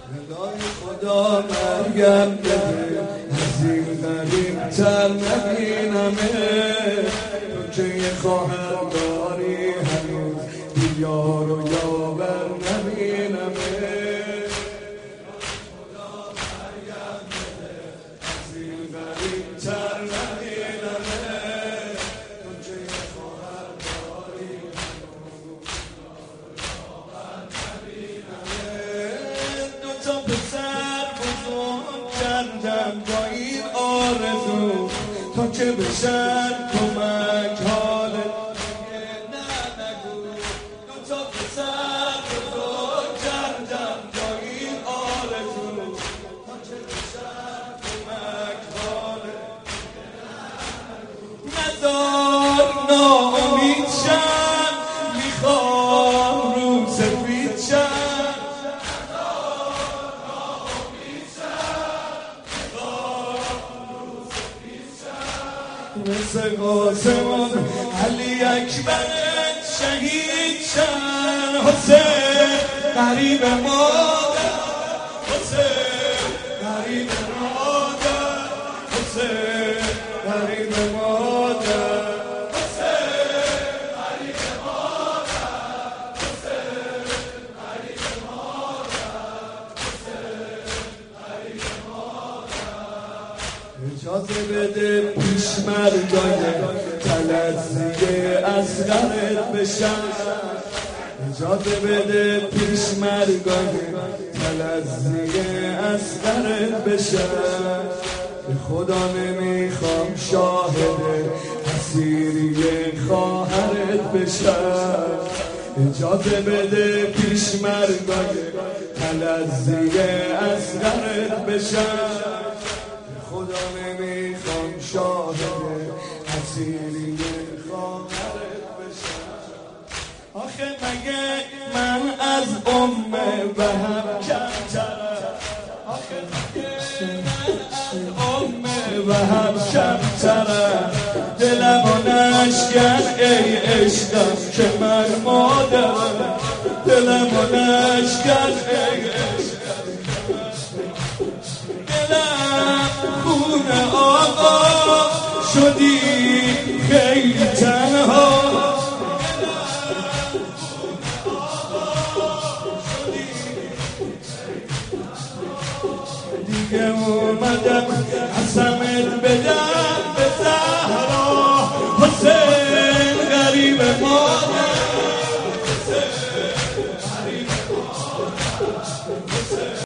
الهی خدا مرگم بده، از این قریب تر نبینمه. تو که یه خواهر داری هنوز بیار و یاور نبینمه. با این آرزو تا که بشن کمک حال نه نگو. دو تا پسر بزرگ کردم با این آرزو تا که بشن کمک حال نزار ناامید شن، میخوام رو سفید شن. مثل قاسم علی اکبر شهید شن. حسین قریب مادر، حسین قریب مادر، حسین قریب مادر، حسین قریب مادر، حسین قریب مادر، حسین قریب مادر. اجازه بده پیشمرگای تلزیه اصغرت بشن. اجازه بده پیشمرگای تلزیه اصغرت بشن. به خدا نمیخوام شاهد اسیری خواهرت بشن. اجازه بده پیشمرگای تلزیه اصغرت بشن. خدا نمیخوام شاهد اسیری خواهرت بشم. آخه مگه من از وهم کمترم؟ آخه مگه من از وهم کمترم؟ دلم و نشکن ای عشقم که من مادرم. دلم و نشکن ای عشقم دلم خون آقا شدی خیلی تنها. دیگه اومدم